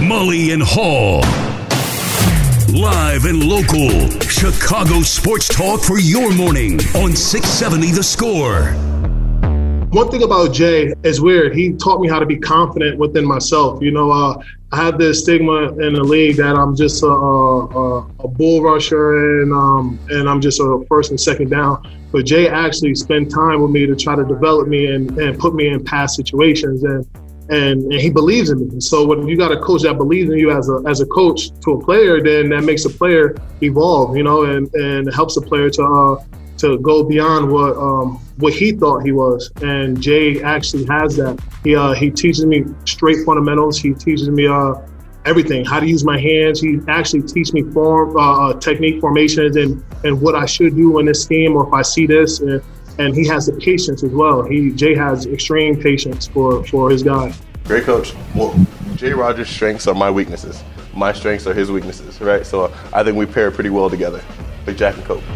Mully and Haugh. Live and local. Chicago sports talk for your morning on 670 The Score. One thing about Jay is weird. He taught me how to be confident within myself. I have this stigma in the league that I'm just a bull rusher and I'm just a first and second down. But Jay actually spent time with me to try to develop me and put me in past situations. And he believes in me. So when you got a coach that believes in you as a coach to a player, then that makes a player evolve, and helps a player to go beyond what he thought he was. And Jay actually has that. He teaches me straight fundamentals. He teaches me everything, how to use my hands. He actually teaches me technique formations and what I should do in this scheme, or if I see this. And he has the patience as well. Jay has extreme patience for his guy. Great coach. Well, Jay Rogers' strengths are my weaknesses. My strengths are his weaknesses, right? So I think we pair pretty well together. Big Jack and Coke.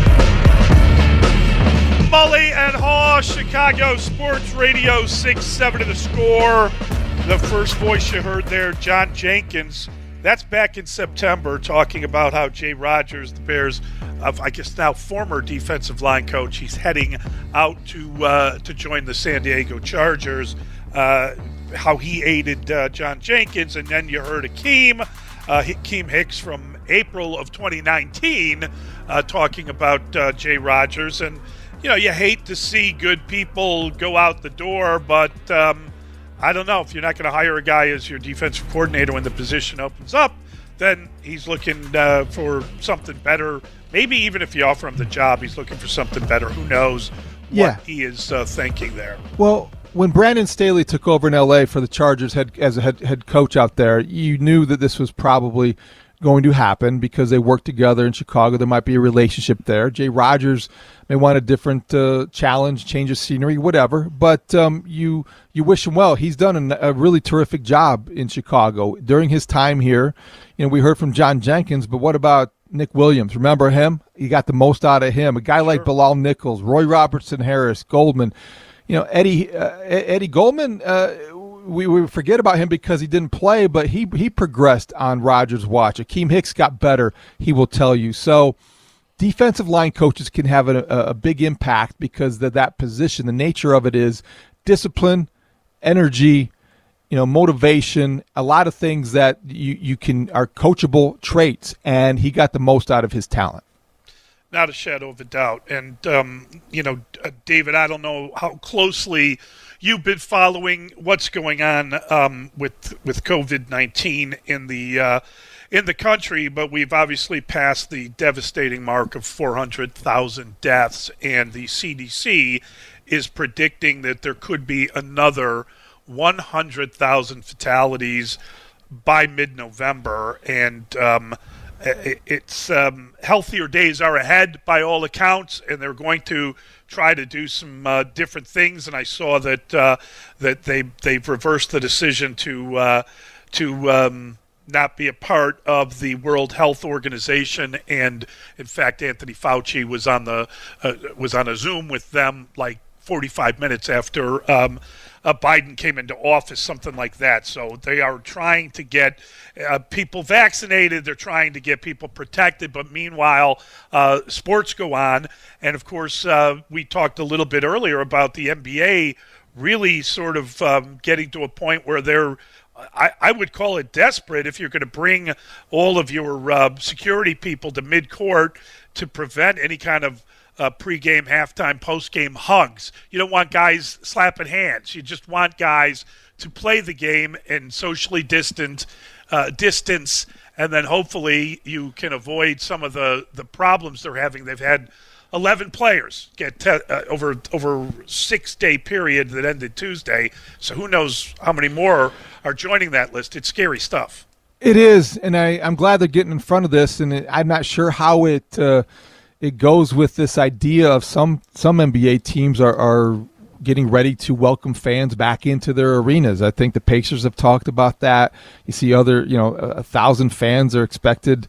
Mully and Haugh, Chicago Sports Radio 670 The Score. The first voice you heard there, John Jenkins. That's back in September, talking about how Jay Rogers, the Bears, I guess now former defensive line coach, he's heading out to join the San Diego Chargers. How he aided John Jenkins, and then you heard Akeem Hicks from April of 2019 talking about Jay Rogers. And you hate to see good people go out the door, but I don't know, if you're not going to hire a guy as your defensive coordinator when the position opens up, then he's looking for something better. Maybe even if you offer him the job, he's looking for something better. Who knows what he is thinking there. Well, when Brandon Staley took over in L.A. for the Chargers as a head coach out there, you knew that this was probably going to happen because they worked together in Chicago. There might be a relationship there. Jay Rogers may want a different challenge, change of scenery, whatever. But you wish him well. He's done a really terrific job in Chicago during his time here. We heard from John Jenkins, but what about Nick Williams? Remember him? You got the most out of him. A guy like Bilal Nichols, Roy Robertson Harris, Goldman. Eddie Goldman, we forget about him because he didn't play, but he progressed on Rodgers' watch. Akeem Hicks got better, he will tell you. So defensive line coaches can have a big impact because of that position. The nature of it is discipline, energy, motivation, a lot of things that you can are coachable traits, and he got the most out of his talent. Not a shadow of a doubt. And, David, I don't know how closely you've been following what's going on with COVID-19 in the country, but we've obviously passed the devastating mark of 400,000 deaths, and the CDC is predicting that there could be another 100,000 fatalities by mid-November, and it's healthier days are ahead by all accounts, and they're going to try to do some different things. And I saw that they've reversed the decision to not be a part of the World Health Organization, and in fact, Anthony Fauci was on a Zoom with them like 45 minutes after Biden came into office, something like that. So they are trying to get people vaccinated. They're trying to get people protected. But meanwhile, sports go on. And, of course, we talked a little bit earlier about the NBA really sort of getting to a point where they're, I would call it desperate if you're going to bring all of your security people to midcourt to prevent any kind of pre-game, halftime, post-game hugs. You don't want guys slapping hands. You just want guys to play the game and socially distance, and then hopefully you can avoid some of the problems they're having. They've had 11 players get over a 6-day period that ended Tuesday, so who knows how many more are joining that list. It's scary stuff. It is, and I'm glad they're getting in front of this, and I'm not sure how it goes with this idea of some NBA teams are getting ready to welcome fans back into their arenas. I think the Pacers have talked about that. You see other, 1,000 fans are expected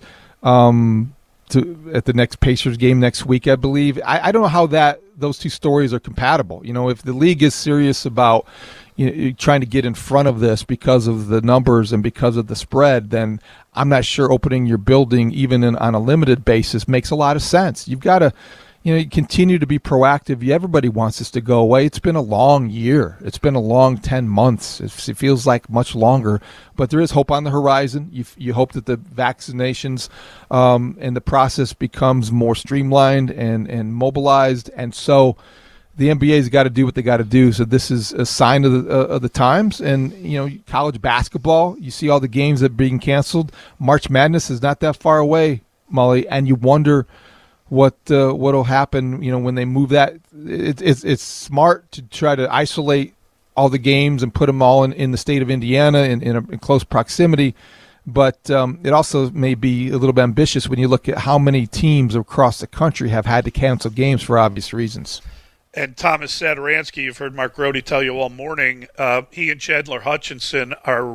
at the next Pacers game next week, I believe. I don't know how those two stories are compatible. If the league is serious about, you're trying to get in front of this because of the numbers and because of the spread, then I'm not sure opening your building even on a limited basis makes a lot of sense. You've got to continue to be proactive. Everybody wants this to go away. It's been a long year. It's been a long 10 months. It feels like much longer, but there is hope on the horizon. You hope that the vaccinations and the process becomes more streamlined and mobilized, and so the NBA's got to do what they got to do. So this is a sign of the times. And, college basketball, you see all the games that are being canceled. March Madness is not that far away, Molly, and you wonder what'll happen, when they move that. It's smart to try to isolate all the games and put them all in the state of Indiana in close proximity. But it also may be a little bit ambitious when you look at how many teams across the country have had to cancel games for obvious reasons. And Thomas Satoransky, you've heard Mark Grody tell you all morning, he and Chandler Hutchinson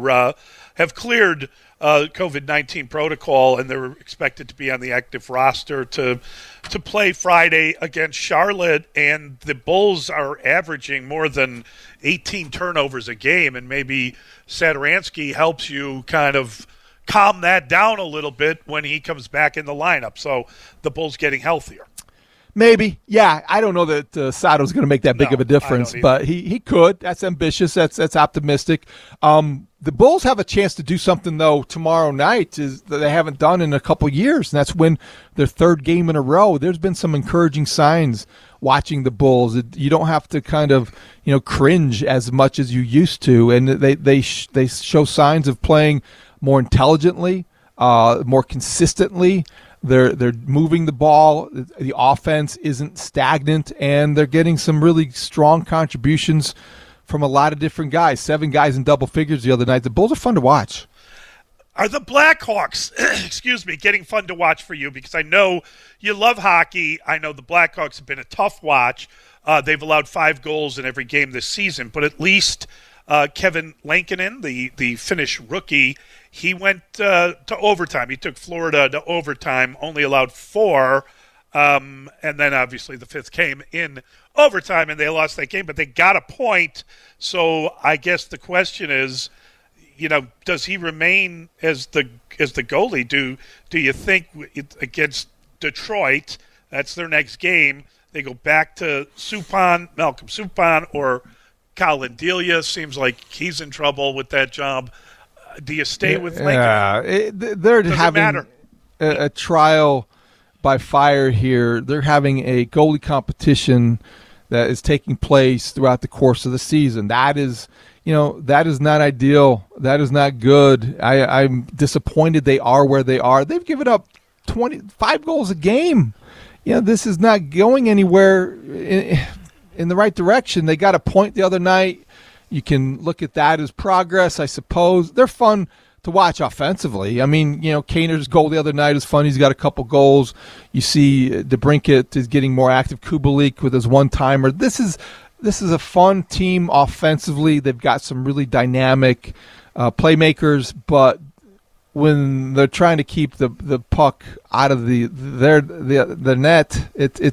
have cleared COVID-19 protocol, and they're expected to be on the active roster to play Friday against Charlotte. And the Bulls are averaging more than 18 turnovers a game, and maybe Satoransky helps you kind of calm that down a little bit when he comes back in the lineup. So the Bulls getting healthier. Maybe. Yeah, I don't know that Sato's going to make that big of a difference, but he could. That's ambitious. That's optimistic. The Bulls have a chance to do something, though, tomorrow night that they haven't done in a couple years, and that's win their third game in a row. There's been some encouraging signs watching the Bulls. You don't have to kind of cringe as much as you used to, and they show signs of playing more intelligently, more consistently. They're moving the ball. The offense isn't stagnant, and they're getting some really strong contributions from a lot of different guys. 7 guys in double figures the other night. The Bulls are fun to watch. Are the Blackhawks, getting fun to watch for you? Because I know you love hockey. I know the Blackhawks have been a tough watch. They've allowed 5 goals in every game this season, but at least Kevin Lankinen, the Finnish rookie, he went to overtime. He took Florida to overtime, only allowed 4, and then obviously the 5th came in overtime, and they lost that game, but they got a point. So I guess the question is, does he remain as the goalie? Do you think against Detroit, that's their next game, they go back to Malcolm Subban, or Colin Delia? Seems like he's in trouble with that job. Do you stay with Lincoln? They're having a trial by fire here. They're having a goalie competition that is taking place throughout the course of the season. That is not ideal. That is not good. I'm disappointed they are where they are. They've given up 25 goals a game. This is not going anywhere in the right direction. They got a point the other night. You can look at that as progress, I suppose. They're fun to watch offensively. I mean, Kaner's goal the other night is fun. He's got a couple goals. You see DeBrincat is getting more active. Kubalik with his one-timer. This is a fun team offensively. They've got some really dynamic playmakers, but when they're trying to keep the puck out of the net,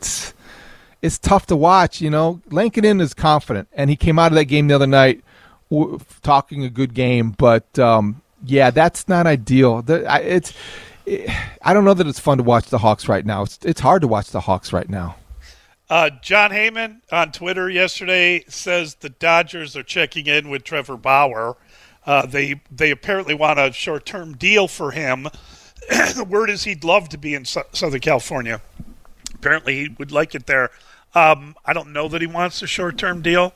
it's tough to watch. Lankinen is confident, and he came out of that game the other night talking a good game, but that's not ideal. I don't know that it's fun to watch the Hawks right now. It's hard to watch the Hawks right now. John Heyman on Twitter yesterday says the Dodgers are checking in with Trevor Bauer. They apparently want a short-term deal for him. The word is he'd love to be in Southern California. Apparently he would like it there. I don't know that he wants a short-term deal,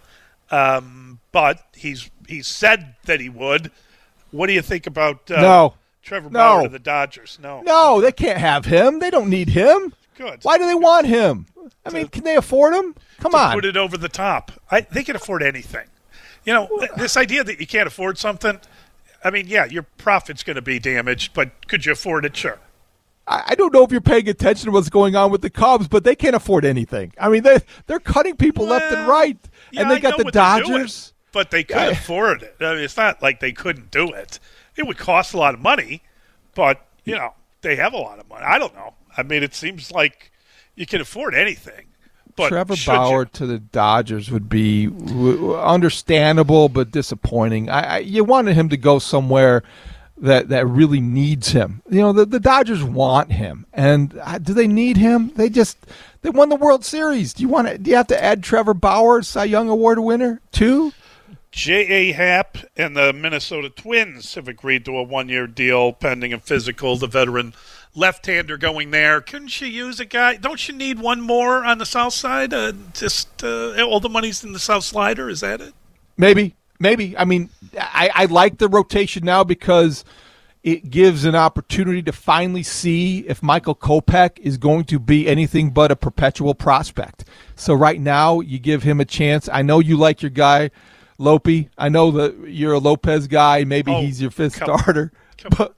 but he's said that he would. What do you think about Trevor Bauer to the Dodgers? No, they can't have him. They don't need him. Good. Why do they want him? I mean, can they afford him? Come on. Put it over the top. They can afford anything. This idea that you can't afford something, I mean, yeah, your profit's going to be damaged, but could you afford it? Sure. I don't know if you're paying attention to what's going on with the Cubs, but they can't afford anything. I mean, they're cutting people left and right, and they got the Dodgers. But they could afford it. I mean, it's not like they couldn't do it. It would cost a lot of money, but, they have a lot of money. I don't know. I mean, it seems like you can afford anything. But Trevor Bauer to the Dodgers would be understandable but disappointing. You wanted him to go somewhere that really needs him. You know, the Dodgers want him, and do they need him? They won the World Series. Do you have to add Trevor Bauer, Cy Young Award winner, too? J.A. Happ and the Minnesota Twins have agreed to a 1-year deal pending a physical. The veteran left-hander going there. Couldn't you use a guy? Don't you need one more on the south side? All the money's in the south slider. Is that it? Maybe. I mean, I like the rotation now because it gives an opportunity to finally see if Michael Kopech is going to be anything but a perpetual prospect. So right now, you give him a chance. I know you like your guy, Lope. I know that you're a Lopez guy. Maybe he's your fifth starter. But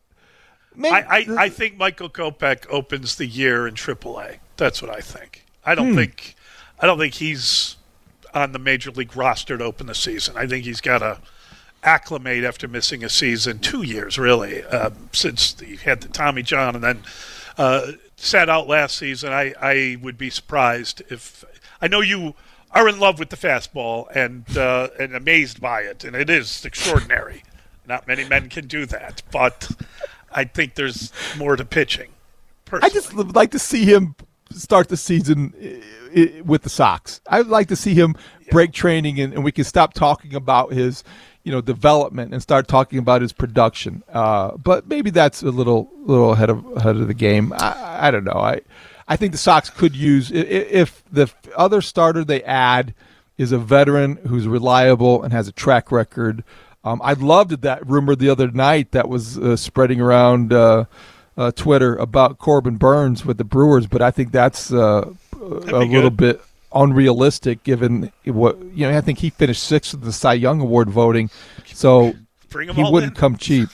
I think Michael Kopech opens the year in AAA. That's what I think. I don't think he's on the major league roster to open the season. I think he's got to acclimate after missing a season, 2 years really, since he had the Tommy John and then sat out last season. I would be surprised if – I know you are in love with the fastball and amazed by it, and it is extraordinary. Not many men can do that, but I think there's more to pitching. Personally. I just would like to see him start the season with the Sox. I'd like to see him break training and we can stop talking about his, development and start talking about his production. But maybe that's a little ahead of the game. I don't know. I think the Sox could use, if the other starter they add is a veteran who's reliable and has a track record. I loved that rumor the other night that was spreading around Twitter about Corbin Burns with the Brewers, but I think that's a little bit unrealistic given what I think he finished sixth in the Cy Young Award voting, so he wouldn't come cheap.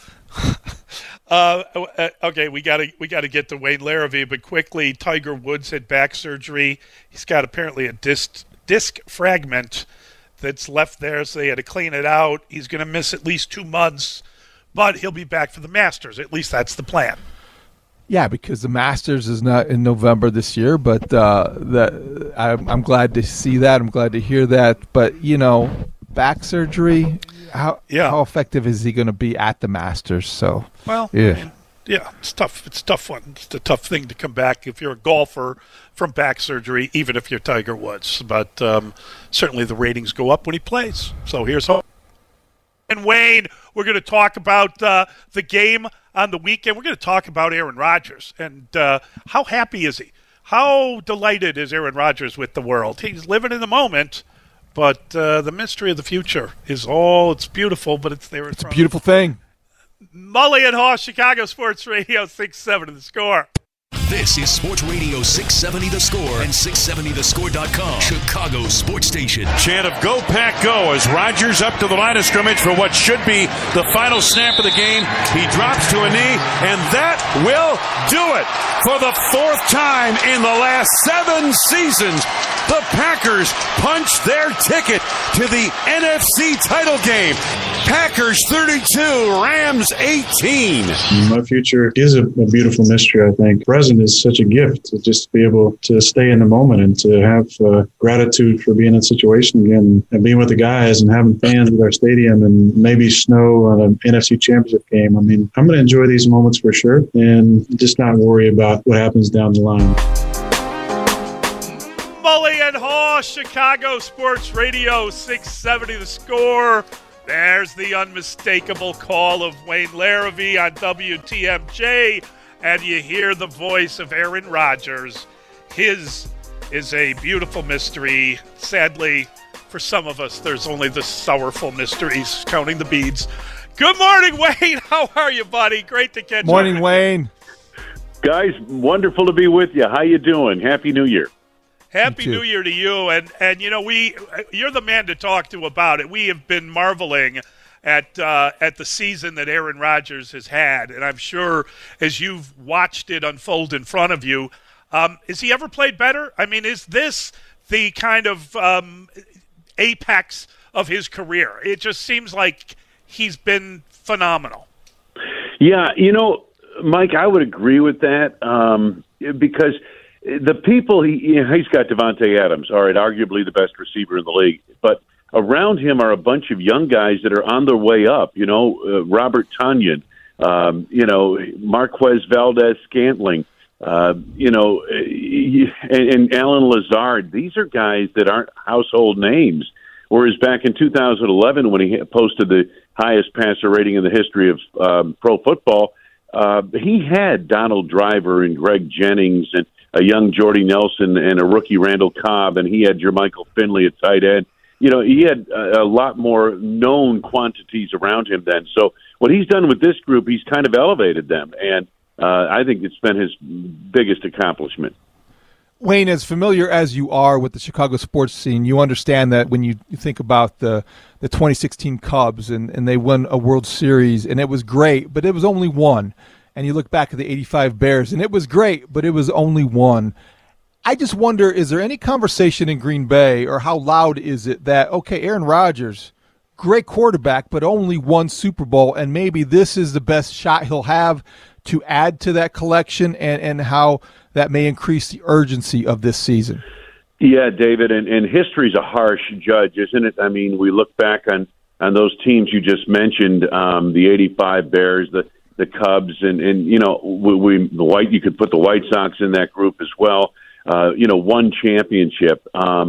Okay, we got to get to Wayne Larrivee, but quickly, Tiger Woods had back surgery. He's got apparently a disc fragment that's left there, so they had to clean it out. He's going to miss at least 2 months, but he'll be back for the Masters. At least that's the plan. Yeah, because the Masters is not in November this year, but I'm glad to see that. I'm glad to hear that. But, back surgery, how effective is he going to be at the Masters? So, it's tough. It's a tough one. It's a tough thing to come back if you're a golfer from back surgery, even if you're Tiger Woods. But certainly the ratings go up when he plays. So here's hope. And Wayne, we're going to talk about the game on the weekend. We're going to talk about Aaron Rodgers and how happy is he? How delighted is Aaron Rodgers with the world? He's living in the moment, but the mystery of the future is it's beautiful, but it's there. It's a beautiful thing. Mully and Haw, Chicago Sports Radio 670 The Score. This is Sports Radio 670 The Score and 670thescore.com. Chicago Sports Station. Chant of Go Pack Go as Rodgers up to the line of scrimmage for what should be the final snap of the game. He drops to a knee, and that will do it. For the fourth time in the last 7 seasons, the Packers punch their ticket to the NFC title game. Packers 32, Rams 18. My future is a beautiful mystery, I think. Present is such a gift to just be able to stay in the moment and to have gratitude for being in a situation again and being with the guys and having fans at our stadium and maybe snow on an NFC championship game. I mean, I'm going to enjoy these moments for sure and just not worry about what happens down the line. Mully and Haw, Chicago Sports Radio 670 The Score. There's the unmistakable call of Wayne Larrivee on WTMJ, and you hear the voice of Aaron Rodgers. His is a beautiful mystery. Sadly, for some of us, there's only the sorrowful mysteries, counting the beads. Good morning, Wayne. How are you, buddy? Great to catch you. Morning, Wayne. Guys, wonderful to be with you. How you doing? Happy New Year. Happy New Year to you, and you're the man to talk to about it. We have been marveling at the season that Aaron Rodgers has had, and I'm sure as you've watched it unfold in front of you, has he ever played better? I mean, is this the kind of apex of his career? It just seems like he's been phenomenal. Yeah, Mike, I would agree with that because the people, he's got Devontae Adams, all right, arguably the best receiver in the league. But around him are a bunch of young guys that are on their way up. Robert Tonyan, Marquez Valdez-Scantling, and Alan Lazard. These are guys that aren't household names. Whereas back in 2011, when he posted the highest passer rating in the history of pro football, he had Donald Driver and Greg Jennings and a young Jordy Nelson and a rookie Randall Cobb, and he had Jermichael Finley at tight end. He had a lot more known quantities around him then. So what he's done with this group, he's kind of elevated them, and I think it's been his biggest accomplishment. Wayne, as familiar as you are with the Chicago sports scene, you understand that when you think about the 2016 Cubs and they won a World Series, and it was great, but it was only one. And you look back at the 85 Bears, and it was great, but it was only one. I just wonder, is there any conversation in Green Bay, or how loud is it that, okay, Aaron Rodgers, great quarterback, but only one Super Bowl, and maybe this is the best shot he'll have to add to that collection, and how that may increase the urgency of this season? Yeah, David, and history's a harsh judge, isn't it? I mean, we look back on those teams you just mentioned, the 85 Bears, the Cubs, and you could put the White Sox in that group as well. One championship.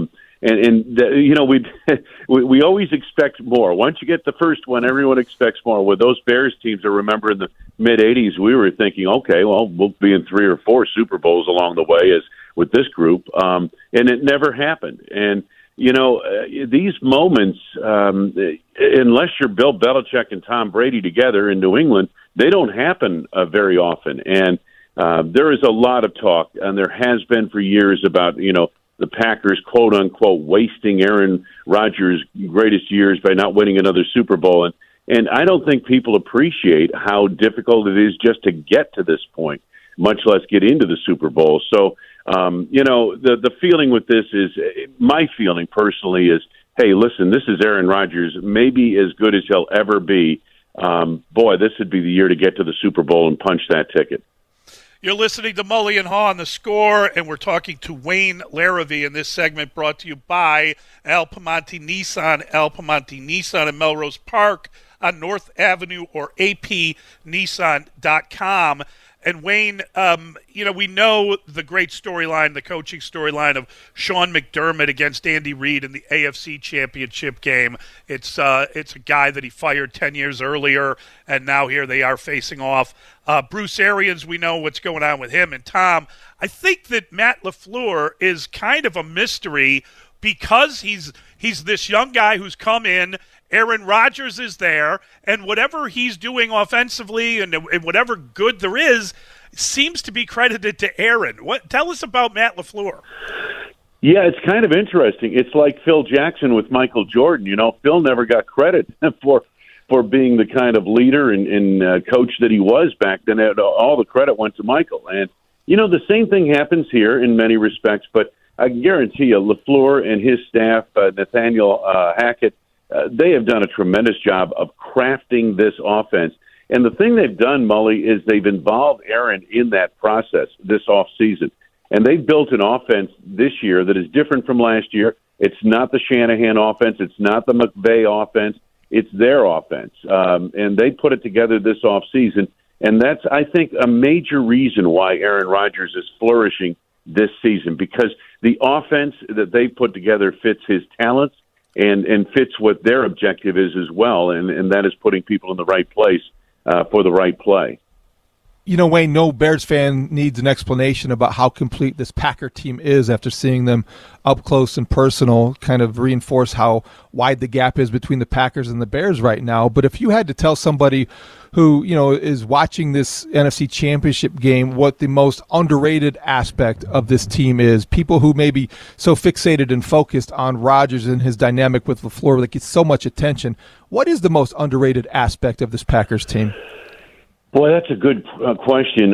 We always expect more. Once you get the first one, everyone expects more. With those Bears teams, I remember in the mid-'80s, we were thinking, okay, well, we'll be in 3 or 4 Super Bowls along the way as with this group. And it never happened. And, these moments, unless you're Bill Belichick and Tom Brady together in New England, they don't happen very often. And there is a lot of talk, and there has been for years about, the Packers, quote unquote, wasting Aaron Rodgers' greatest years by not winning another Super Bowl. And I don't think people appreciate how difficult it is just to get to this point, much less get into the Super Bowl. So, the feeling with this is, my feeling personally is, hey, listen, this is Aaron Rodgers, maybe as good as he'll ever be. Boy, this would be the year to get to the Super Bowl and punch that ticket. You're listening to Mully and Haw on The Score, and we're talking to Wayne Larrivee in this segment brought to you by Al Piemonte Nissan. Al Piemonte Nissan in Melrose Park on North Avenue, or apnissan.com. And Wayne, we know the great storyline, the coaching storyline of Sean McDermott against Andy Reid in the AFC Championship game. It's a guy that he fired 10 years earlier, and now here they are facing off. Bruce Arians, we know what's going on with him. And Tom, I think that Matt LaFleur is kind of a mystery because he's this young guy who's come in. Aaron Rodgers is there, and whatever he's doing offensively and whatever good there is seems to be credited to Aaron. Tell us about Matt LaFleur. Yeah, it's kind of interesting. It's like Phil Jackson with Michael Jordan. Phil never got credit for being the kind of leader and coach that he was back then. All the credit went to Michael. And, the same thing happens here in many respects, but I guarantee you LaFleur and his staff, Nathaniel Hackett, they have done a tremendous job of crafting this offense. And the thing they've done, Mully, is they've involved Aaron in that process this offseason. And they've built an offense this year that is different from last year. It's not the Shanahan offense. It's not the McVay offense. It's their offense. And they put it together this offseason. And that's, I think, a major reason why Aaron Rodgers is flourishing this season, because the offense that they put together fits his talents and fits what their objective is as well, and that is putting people in the right place for the right play. Wayne, no Bears fan needs an explanation about how complete this Packer team is after seeing them up close and personal, kind of reinforce how wide the gap is between the Packers and the Bears right now. But if you had to tell somebody who, is watching this NFC Championship game what the most underrated aspect of this team is, people who may be so fixated and focused on Rodgers and his dynamic with LaFleur that gets so much attention, what is the most underrated aspect of this Packers team? Boy, that's a good question.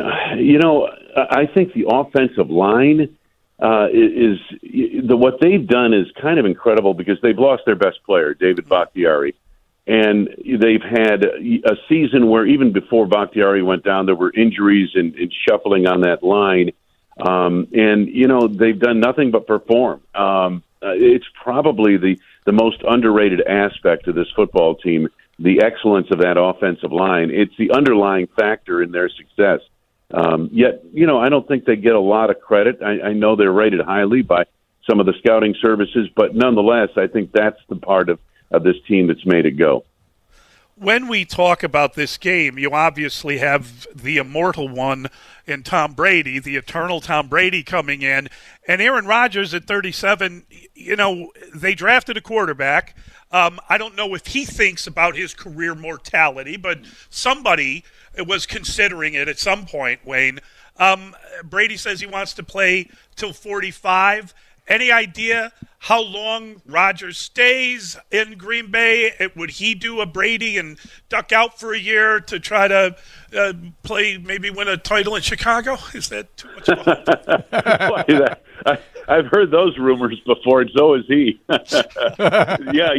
I think the offensive line is what they've done is kind of incredible, because they've lost their best player, David Bakhtiari. And they've had a season where even before Bakhtiari went down, there were injuries and shuffling on that line. And, they've done nothing but perform. It's probably the most underrated aspect of this football team, the excellence of that offensive line. It's the underlying factor in their success. Yet, I don't think they get a lot of credit. I know they're rated highly by some of the scouting services, but nonetheless, I think that's the part of this team that's made it go. When we talk about this game, you obviously have the immortal one in Tom Brady, the eternal Tom Brady coming in. And Aaron Rodgers at 37, they drafted a quarterback. I don't know if he thinks about his career mortality, but somebody was considering it at some point, Wayne. Brady says he wants to play till 45. Any idea how long Rodgers stays in Green Bay? Would he do a Brady and duck out for a year to try to play, maybe win a title in Chicago? Is that too much of a hope? I've heard those rumors before, and so has he. Yeah,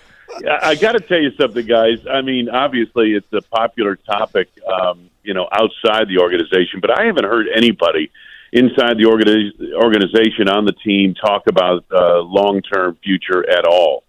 I got to tell you something, guys. I mean, obviously it's a popular topic, outside the organization, but I haven't heard anybody inside the organization on the team talk about long-term future at all.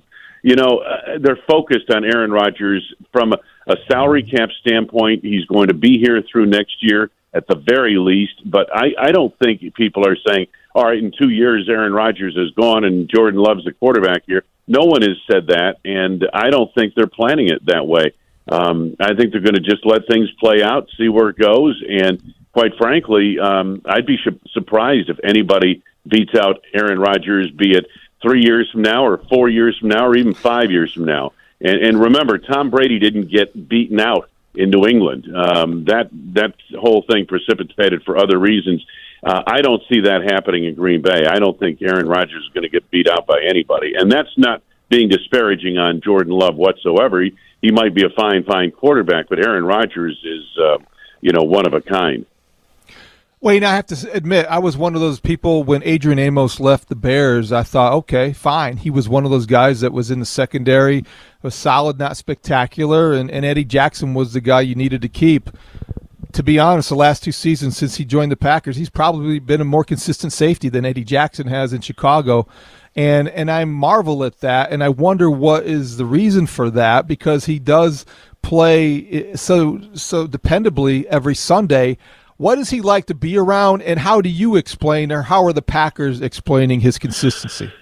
They're focused on Aaron Rodgers from a salary cap standpoint. He's going to be here through next year at the very least, but I don't think people are saying, all right, in 2 years, Aaron Rodgers is gone and Jordan Love's the quarterback here. No one has said that, and I don't think they're planning it that way. I think they're going to just let things play out, see where it goes, and quite frankly, I'd be surprised if anybody beats out Aaron Rodgers, be it 3 years from now or 4 years from now or even 5 years from now. And remember, Tom Brady didn't get beaten out in New England. That whole thing precipitated for other reasons. I don't see that happening in Green Bay. I don't think Aaron Rodgers is going to get beat out by anybody. And that's not being disparaging on Jordan Love whatsoever. He might be a fine quarterback, but Aaron Rodgers is, one of a kind. Wayne, I have to admit, I was one of those people when Adrian Amos left the Bears. I thought, okay, fine. He was one of those guys that was in the secondary, was solid, not spectacular, and Eddie Jackson was the guy you needed to keep. To be honest, the last 2 seasons since he joined the Packers, he's probably been a more consistent safety than Eddie Jackson has in Chicago. And I marvel at that, and I wonder what is the reason for that, because he does play so dependably every Sunday. What is he like to be around, and how do you explain, or how are the Packers explaining his consistency?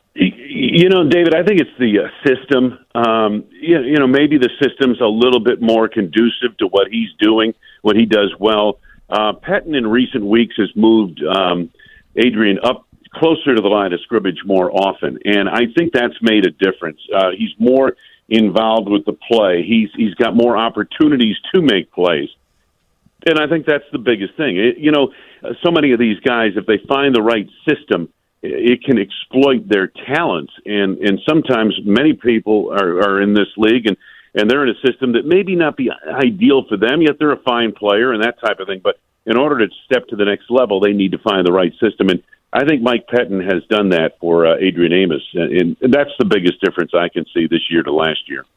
David, I think it's the system. Maybe the system's a little bit more conducive to what he's doing, what he does well. Pettine in recent weeks has moved Adrian up closer to the line of scrimmage more often, and I think that's made a difference. He's more involved with the play. He's got more opportunities to make plays. And I think that's the biggest thing. So many of these guys, if they find the right system, it can exploit their talents. And sometimes many people are in this league, and they're in a system that maybe not be ideal for them, yet they're a fine player and that type of thing. But in order to step to the next level, they need to find the right system. And I think Mike Pettine has done that for Adrian Amos. And that's the biggest difference I can see this year to last year.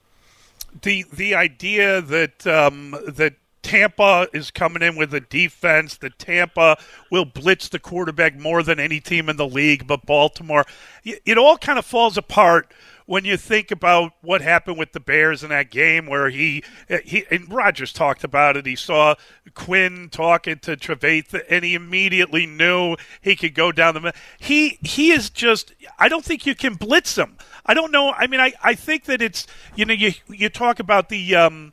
The idea that Tampa is coming in with a defense, that Tampa will blitz the quarterback more than any team in the league, but Baltimore, it all kind of falls apart when you think about what happened with the Bears in that game where he and Rodgers talked about it. He saw Quinn talking to Trevathan, and he immediately knew he could go down the middle. He is just – I don't think you can blitz him. I don't know. I mean, I think that it's – you talk about the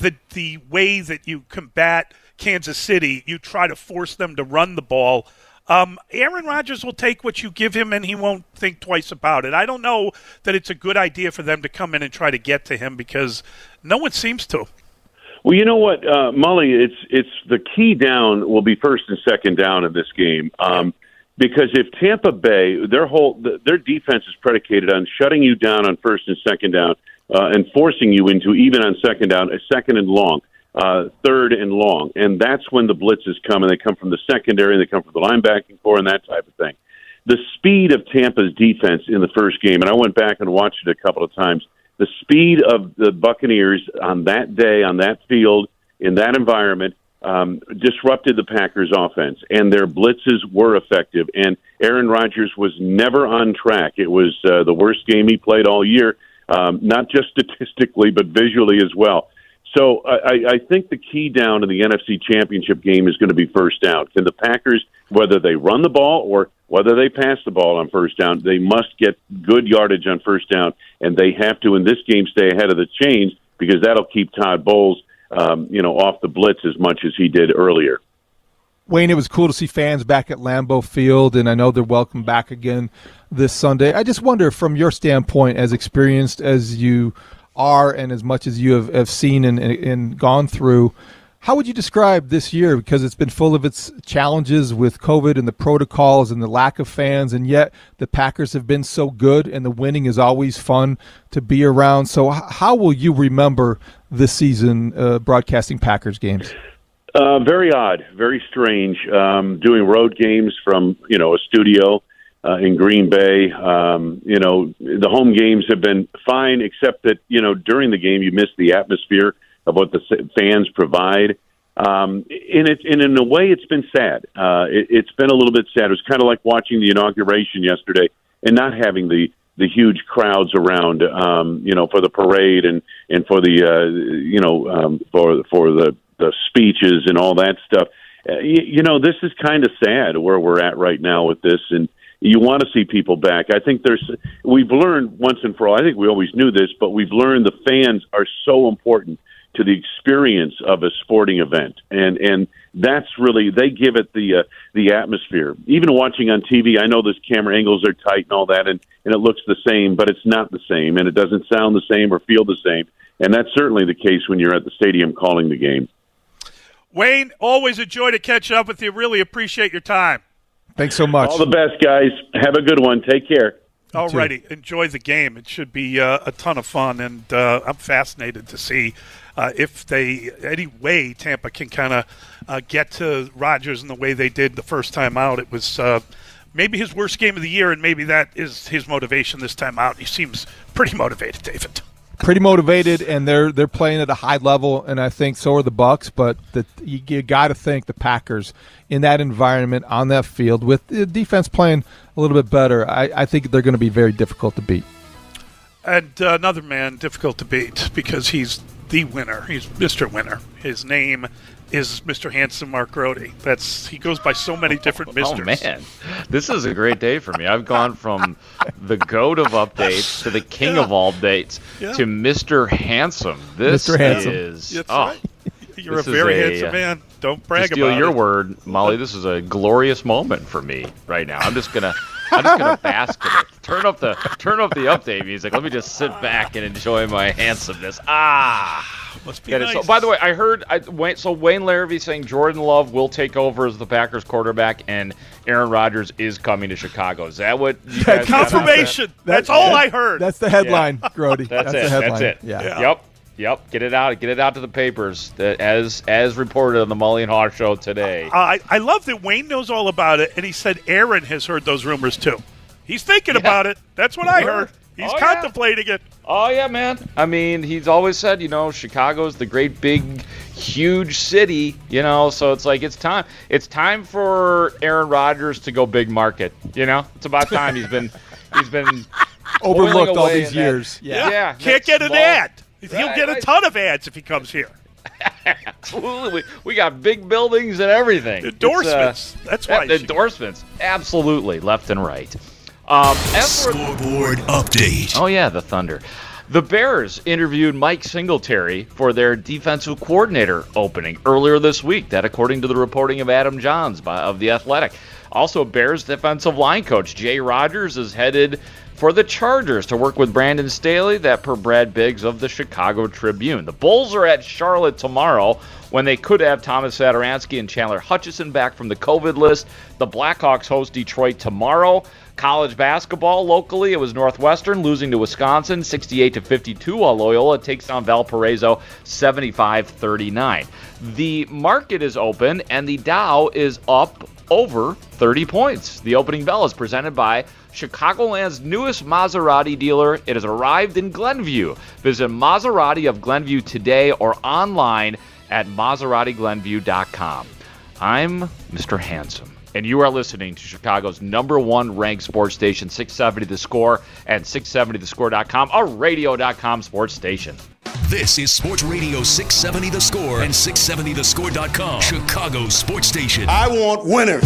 way that you combat Kansas City, you try to force them to run the ball. Aaron Rodgers will take what you give him, and he won't think twice about it. I don't know that it's a good idea for them to come in and try to get to him because no one seems to. Well, you know what, Mully, it's the key down will be first and second down in this game. Because if Tampa Bay, their defense is predicated on shutting you down on first and second down, and forcing you into, even on second down, a second and long, third and long. And that's when the blitzes come, and they come from the secondary, and they come from the linebacking core and that type of thing. The speed of Tampa's defense in the first game, and I went back and watched it a couple of times, the speed of the Buccaneers on that day, on that field, in that environment, disrupted the Packers' offense, and their blitzes were effective. And Aaron Rodgers was never on track. It was the worst game he played all year, not just statistically, but visually as well. So I think the key down in the NFC Championship game is going to be first down. Can the Packers, whether they run the ball or whether they pass the ball on first down, they must get good yardage on first down, and they have to, in this game, stay ahead of the chains because that'll keep Todd Bowles off the blitz as much as he did earlier. Wayne, it was cool to see fans back at Lambeau Field, and I know they're welcome back again this Sunday. I just wonder, from your standpoint, as experienced as you are and as much as you have seen and gone through, how would you describe this year? Because it's been full of its challenges with COVID and the protocols and the lack of fans, and yet the Packers have been so good, and the winning is always fun to be around. So how will you remember this season broadcasting Packers games? Very odd, very strange. Doing road games from a studio in Green Bay. The home games have been fine, except that during the game you miss the atmosphere of what the fans provide. And in a way, it's been sad. It's been a little bit sad. It was kind of like watching the inauguration yesterday and not having the huge crowds around, for the parade and for the, for the speeches and all that stuff. This is kind of sad where we're at right now with this, and you want to see people back. I think we've learned once and for all, I think we always knew this, but we've learned the fans are so important to the experience of a sporting event. And that's really, they give it the atmosphere. Even watching on TV, I know those camera angles are tight and all that, and it looks the same, but it's not the same, and it doesn't sound the same or feel the same. And that's certainly the case when you're at the stadium calling the game. Wayne, always a joy to catch up with you. Really appreciate your time. Thanks so much. All the best, guys. Have a good one. Take care. All righty. Enjoy the game. It should be a ton of fun, and I'm fascinated to see if any way Tampa can kind of get to Rodgers in the way they did the first time out. It was maybe his worst game of the year, and maybe that is his motivation this time out. He seems pretty motivated, David. Pretty motivated, and they're playing at a high level, and I think so are the Bucs. But you got to think the Packers in that environment on that field with the defense playing a little bit better, I think they're going to be very difficult to beat. And another man difficult to beat because he's the winner. He's Mr. Winner. His name is Mr. Handsome Mark Grote. He goes by so many different misters. Oh, man. This is a great day for me. I've gone from the goat of updates to the king of all updates to Mr. Handsome. This Mr. Handsome. is... That's right. You're a very handsome man. Don't brag about it. To steal your word, Molly, this is a glorious moment for me right now. I'm just gonna bask in it. Turn up the update music. Let me just sit back and enjoy my handsomeness. Must be nice. So, by the way, I heard Wayne Larrivee saying Jordan Love will take over as the Packers quarterback and Aaron Rodgers is coming to Chicago. Is that what you guys confirmation? That's all I heard. That's the headline, Grote. That's it. the headline. That's it. Yeah. Yep. Get it out to the papers as reported on the Mully and Haw show today. I love that Wayne knows all about it, and he said Aaron has heard those rumors too. He's thinking about it. That's what I heard. He's contemplating it. Oh, yeah, man. I mean, he's always said, Chicago's the great, big, huge city, so it's like it's time for Aaron Rodgers to go big market, It's about time. He's been overlooked all these years. Yeah. Can't get an ad. He'll get a ton of ads if he comes here. Absolutely. We got big buildings and everything. Endorsements. That's why. Endorsements. Absolutely. Left and right. Scoreboard update. Oh, yeah, the Thunder. The Bears interviewed Mike Singletary for their defensive coordinator opening earlier this week. That according to the reporting of Adam Johns of The Athletic. Also, Bears defensive line coach Jay Rodgers is headed for the Chargers to work with Brandon Staley, that per Brad Biggs of the Chicago Tribune. The Bulls are at Charlotte tomorrow when they could have Thomas Satoransky and Chandler Hutchison back from the COVID list. The Blackhawks host Detroit tomorrow. College basketball locally, it was Northwestern losing to Wisconsin 68-52, while Loyola takes on Valparaiso 75-39. The market is open and the Dow is up over 30 points. The opening bell is presented by Chicagoland's newest Maserati dealer. It has arrived in Glenview. Visit Maserati of Glenview today or online at MaseratiGlenview.com. I'm Mr. Handsome, and you are listening to Chicago's #1 ranked sports station, 670 The Score, and 670thescore.com, a radio.com sports station. This is Sports Radio 670 The Score and 670thescore.com, Chicago's sports station. I want winners.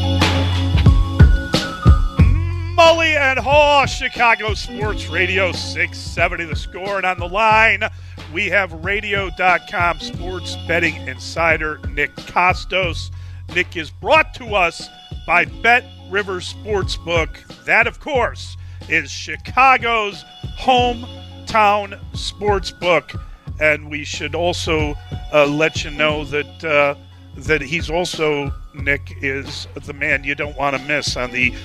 Mully and Haw, Chicago Sports Radio 670 The Score. And on the line, we have radio.com sports betting insider Nick Kostos. Nick is brought to us by Bet Rivers Sportsbook. That, of course, is Chicago's hometown sportsbook. And we should also let you know that he's also, Nick, is the man you don't want to miss on the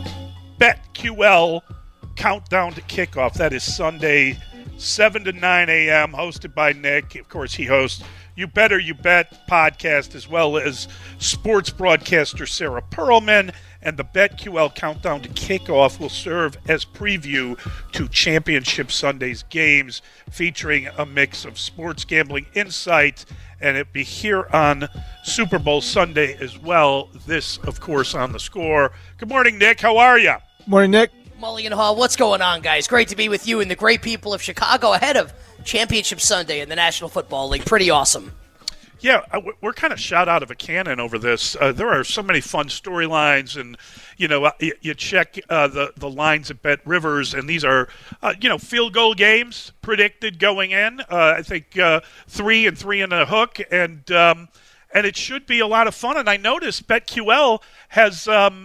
BetQL Countdown to Kickoff. That is Sunday, 7 to 9 a.m., hosted by Nick. Of course, he hosts You Better You Bet podcast, as well as sports broadcaster Sarah Perlman. And the BetQL Countdown to Kickoff will serve as preview to Championship Sunday's games, featuring a mix of sports gambling insight, and it'll be here on Super Bowl Sunday as well. This, of course, on The Score. Good morning, Nick. How are you? Morning, Nick. Mully and Hall, what's going on, guys? Great to be with you and the great people of Chicago ahead of Championship Sunday in the National Football League. Pretty awesome. Yeah, we're kind of shot out of a cannon over this. There are so many fun storylines, and you check the lines at Bet Rivers, and these are field goal games predicted going in. I think 3 and 3 and a hook, and it should be a lot of fun. And I noticed BetQL has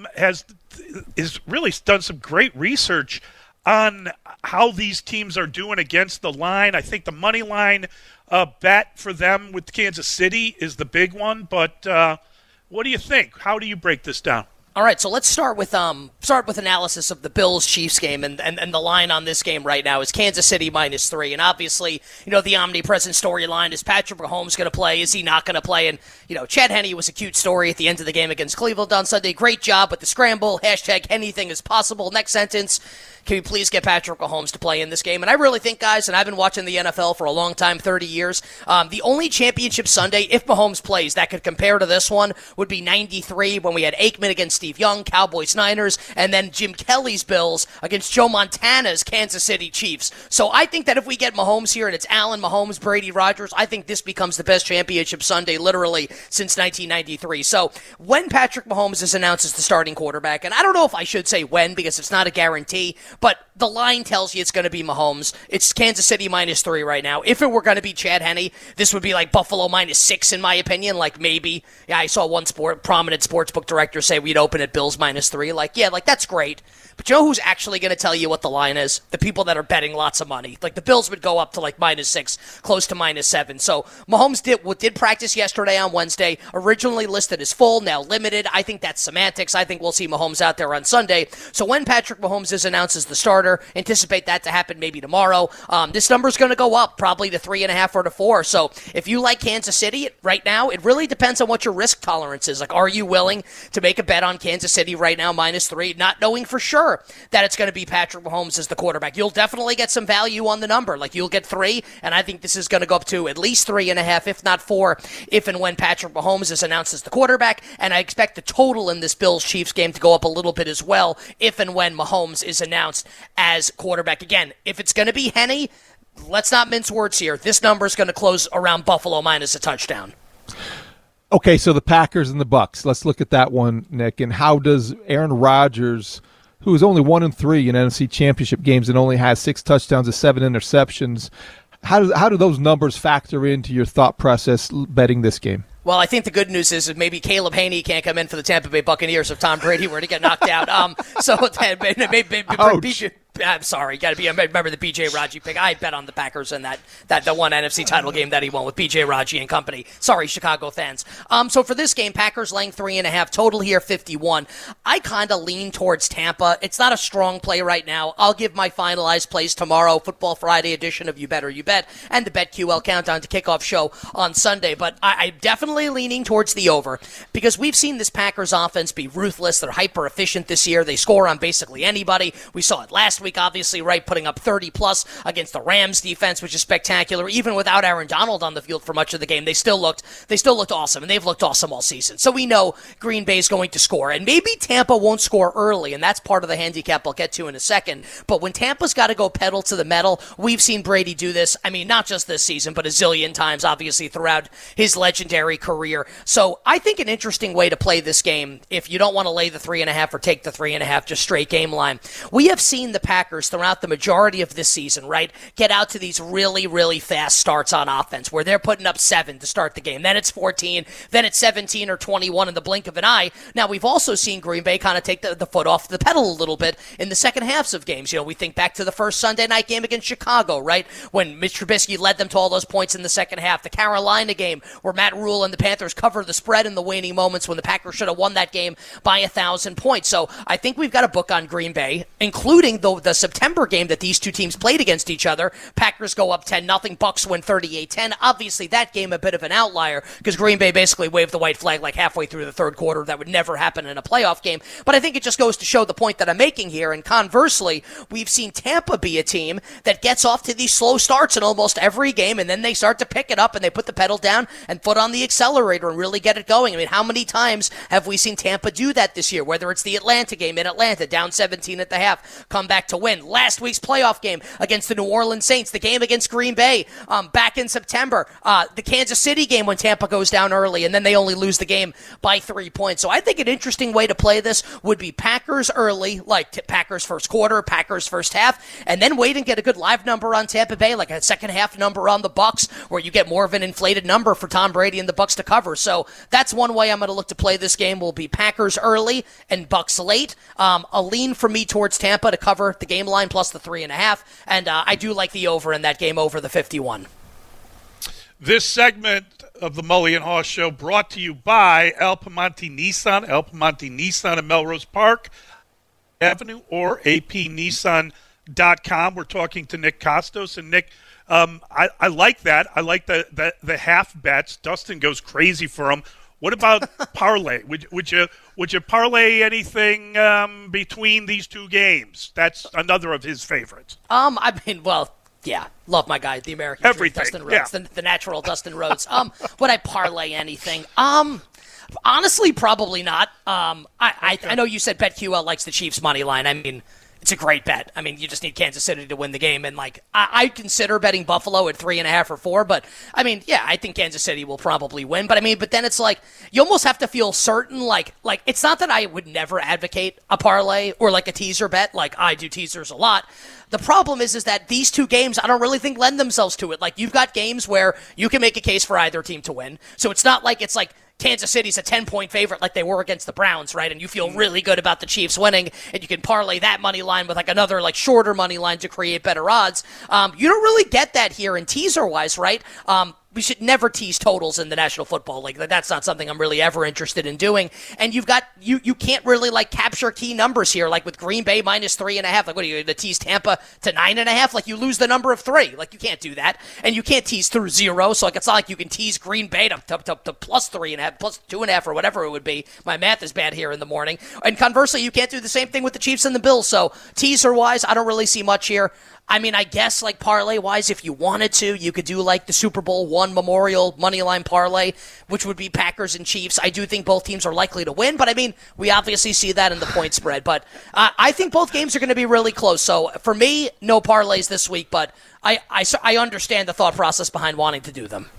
really done some great research on how these teams are doing against the line. I think the money line bet for them with Kansas City is the big one. But what do you think? How do you break this down? All right, so let's start with analysis of the Bills-Chiefs game, and the line on this game right now is Kansas City -3, and obviously, the omnipresent storyline is Patrick Mahomes going to play? Is he not going to play? And Chad Henne was a cute story at the end of the game against Cleveland on Sunday. Great job with the scramble. Hashtag anything is possible. Next sentence. Can we please get Patrick Mahomes to play in this game? And I really think, guys, and I've been watching the NFL for a long time, 30 years, the only Championship Sunday, if Mahomes plays, that could compare to this one would be 93 when we had Aikman against Steve Young, Cowboys-Niners, and then Jim Kelly's Bills against Joe Montana's Kansas City Chiefs. So I think that if we get Mahomes here and it's Allen, Mahomes, Brady, Rodgers, I think this becomes the best Championship Sunday literally since 1993. So when Patrick Mahomes is announced as the starting quarterback, and I don't know if I should say when because it's not a guarantee, but the line tells you it's going to be Mahomes. It's Kansas City -3 right now. If it were going to be Chad Henne, this would be like Buffalo -6 in my opinion. Like maybe, yeah, I saw one prominent sportsbook director say we'd open at Bills -3. Like that's great. But you know who's actually going to tell you what the line is? The people that are betting lots of money. Like the Bills would go up to like -6, close to -7. So Mahomes did practice yesterday on Wednesday. Originally listed as full, now limited. I think that's semantics. I think we'll see Mahomes out there on Sunday. So when Patrick Mahomes is announced as the starter, anticipate that to happen maybe tomorrow. This number's going to go up probably to 3.5 or to 4. So if you like Kansas City right now, it really depends on what your risk tolerance is. Like, are you willing to make a bet on Kansas City right now -3, not knowing for sure that it's going to be Patrick Mahomes as the quarterback? You'll definitely get some value on the number. Like, you'll get 3, and I think this is going to go up to at least 3.5, if not 4, if and when Patrick Mahomes is announced as the quarterback. And I expect the total in this Bills-Chiefs game to go up a little bit as well, if and when Mahomes is announced as quarterback. Again, if it's going to be Henne, let's not mince words here. This number is going to close around Buffalo minus a touchdown. Okay, so the Packers and the Bucks. Let's look at that one, Nick. And how does Aaron Rodgers, who is only 1-3 in NFC Championship games and only has 6 touchdowns and 7 interceptions, how do those numbers factor into your thought process betting this game? Well, I think the good news is that maybe Caleb Hane can't come in for the Tampa Bay Buccaneers if Tom Brady were to get knocked out. maybe I'm sorry, got to be. Remember the B.J. Raji pick? I bet on the Packers in the one NFC title game that he won with B.J. Raji and company. Sorry, Chicago fans. So for this game, Packers laying 3.5, total here 51. I kind of lean towards Tampa. It's not a strong play right now. I'll give my finalized plays tomorrow, Football Friday edition of You Better You Bet, and the BetQL Countdown to Kickoff show on Sunday. But I'm definitely leaning towards the over because we've seen this Packers offense be ruthless. They're hyper efficient this year. They score on basically anybody. We saw it last week week, obviously, right, putting up 30-plus against the Rams defense, which is spectacular. Even without Aaron Donald on the field for much of the game, they still looked awesome, and they've looked awesome all season. So we know Green Bay's going to score, and maybe Tampa won't score early, and that's part of the handicap I'll get to in a second. But when Tampa's got to go pedal to the metal, we've seen Brady do this, I mean, not just this season, but a zillion times, obviously, throughout his legendary career. So I think an interesting way to play this game, if you don't want to lay the 3.5 or take the 3.5, just straight game line, we have seen the Packers throughout the majority of this season, right, get out to these really, really fast starts on offense where they're putting up 7 to start the game. Then it's 14, then it's 17 or 21 in the blink of an eye. Now, we've also seen Green Bay kind of take the foot off the pedal a little bit in the second halves of games. You know, we think back to the first Sunday night game against Chicago, right, when Mitch Trubisky led them to all those points in the second half. The Carolina game where Matt Rule and the Panthers covered the spread in the waning moments when the Packers should have won that game by 1,000 points. So I think we've got a book on Green Bay, including the September game that these two teams played against each other. Packers go up 10-0, Bucks win 38-10. Obviously, that game a bit of an outlier because Green Bay basically waved the white flag like halfway through the third quarter. That would never happen in a playoff game. But I think it just goes to show the point that I'm making here. And conversely, we've seen Tampa be a team that gets off to these slow starts in almost every game, and then they start to pick it up and they put the pedal down and foot on the accelerator and really get it going. I mean, how many times have we seen Tampa do that this year? Whether it's the Atlanta game in Atlanta, down 17 at the half, come back to win. Last week's playoff game against the New Orleans Saints, the game against Green Bay back in September, the Kansas City game when Tampa goes down early and then they only lose the game by 3 points. So I think an interesting way to play this would be Packers early, like Packers first quarter, Packers first half, and then wait and get a good live number on Tampa Bay, like a second half number on the Bucks, where you get more of an inflated number for Tom Brady and the Bucks to cover. So that's one way I'm going to look to play this game. Will be Packers early and Bucks late. A lean for me towards Tampa to cover the game line plus the 3.5, and I do like the over in that game, over the 51. This segment of the Mully and Haw Show brought to you by El Piemonte Nissan. El Piemonte Nissan in Melrose Park Avenue or apnissan.com. We're talking to Nick Kostos. And Nick, I like that. I like the half bets. Dustin goes crazy for them. What about parlay? Would you parlay anything between these two games? That's another of his favorites. I mean, well, yeah, love my guy, the American Everything, Dustin Rhodes, yeah. the natural Dustin Rhodes. Would I parlay anything? Honestly, probably not. I know you said BetQL likes the Chiefs money line. I mean, it's a great bet. I mean, you just need Kansas City to win the game. And, like, I consider betting Buffalo at 3.5 or 4. But, I mean, yeah, I think Kansas City will probably win. But, I mean, but then it's like, you almost have to feel certain. Like it's not that I would never advocate a parlay or, like, a teaser bet. Like, I do teasers a lot. The problem is that these two games, I don't really think lend themselves to it. Like, you've got games where you can make a case for either team to win. So it's not like it's like Kansas City's a 10-point favorite like they were against the Browns, right? And you feel really good about the Chiefs winning, and you can parlay that money line with like another like shorter money line to create better odds. You don't really get that here in teaser-wise, right? We should never tease totals in the National Football League. That's not something I'm really ever interested in doing. And you've got you can't really like capture key numbers here, like with Green Bay minus 3.5. Like, what are you going to tease Tampa to 9.5? Like, you lose the number of 3. Like, you can't do that. And you can't tease through 0. So like, it's not like you can tease Green Bay to plus 3.5, plus 2.5, or whatever it would be. My math is bad here in the morning. And conversely, you can't do the same thing with the Chiefs and the Bills. So teaser wise, I don't really see much here. I mean, I guess, like, parlay-wise, if you wanted to, you could do, like, the Super Bowl I Memorial Moneyline Parlay, which would be Packers and Chiefs. I do think both teams are likely to win, but, I mean, we obviously see that in the point spread. But I think both games are going to be really close. So, for me, no parlays this week, but I understand the thought process behind wanting to do them.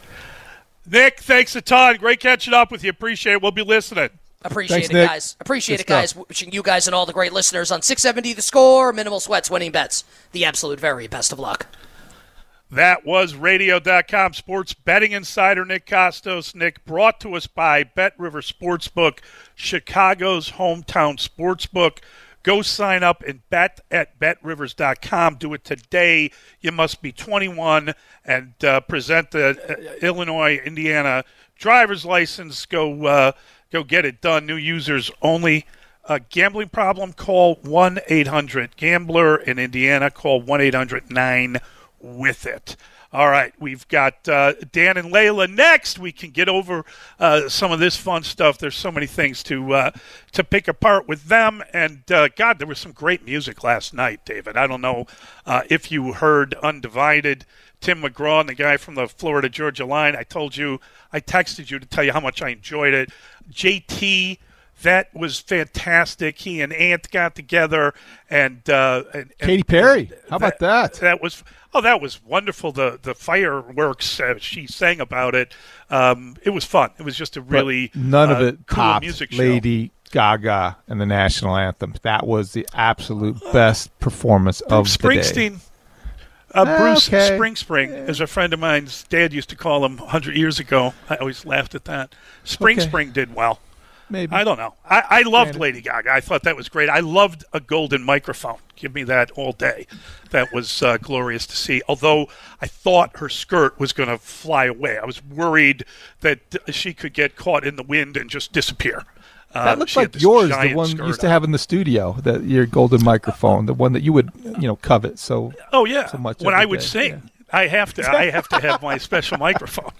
Nick, thanks a ton. Great catching up with you. Appreciate it. We'll be listening. Appreciate it, guys. Appreciate it, guys. Wishing you guys and all the great listeners on 670 The Score, Minimal Sweats, Winning Bets, the absolute very best of luck. That was Radio.com sports betting insider Nick Kostos. Nick, brought to us by Bet River Sportsbook, Chicago's hometown sportsbook. Go sign up and bet at BetRivers.com. Do it today. You must be 21 and present the Illinois, Indiana driver's license. Go get it done. New users only. Gambling problem, call 1-800-GAMBLER. In Indiana, call 1-800-9-WITH-IT. All right, we've got Dan and Layla next. We can get over some of this fun stuff. There's so many things to pick apart with them. And, God, there was some great music last night, David. I don't know if you heard Undivided, Tim McGraw and the guy from the Florida-Georgia line. I texted you to tell you how much I enjoyed it. JT, that was fantastic. He and Ant got together. And Katy Perry, how about that? That was wonderful. The fireworks she sang about it. It was fun. It was just a really none of it cool topped music show. Lady Gaga and the national anthem. That was the absolute best performance of Springsteen. the day. Bruce Okay. Spring is a friend of mine's. Dad used to call him 100 years ago. I always laughed at that. Spring did well. Maybe. I don't know. I loved Lady Gaga. I thought that was great. I loved a golden microphone. Give me that all day. That was glorious to see. Although I thought her skirt was going to fly away. I was worried that she could get caught in the wind and just disappear. That looks like yours, the one you used to have in the studio, that your golden microphone, the one that you would, covet so. Oh yeah, so much when every I would day. sing, Yeah. I have to have my special microphone.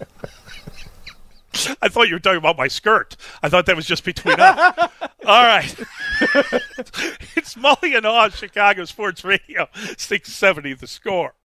I thought you were talking about my skirt. I thought that was just between us. All right, it's Mully and Haw, Chicago Sports Radio, 670 The Score.